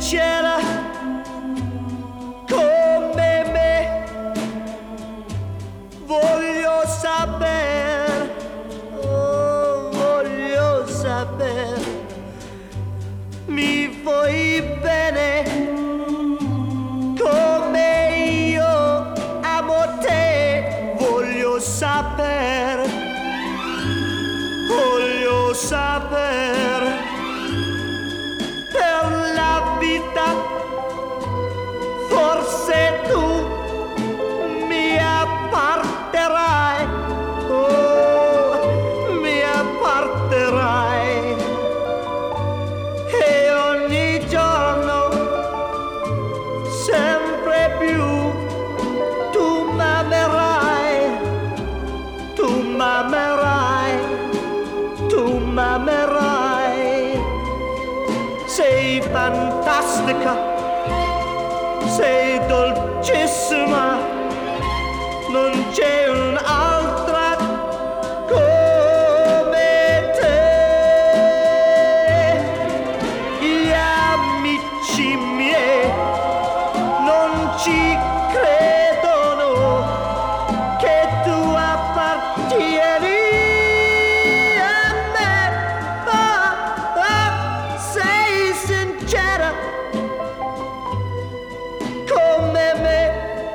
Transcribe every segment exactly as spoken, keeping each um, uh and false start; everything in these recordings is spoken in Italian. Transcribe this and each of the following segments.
sincera come me. Voglio sapere, oh, voglio sapere, mi vuoi bene come io amo te. Voglio sapere, voglio sapere, per la vita forse tu mi apparterai, oh, mi apparterai, e ogni giorno sempre più tu m'amerai, tu m'amerai, tu m'amerai. Sei fantastica, sei dolcissima, non c'è un'altra come te. Gli amici miei non ci credono che tu appartieni a me, ma oh, sei sincera come me.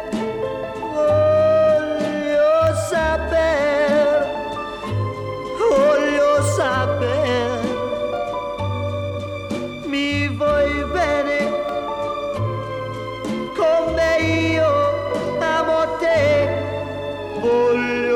Voglio sapere, voglio sapere, mi vuoi bene come io amo te. Voglio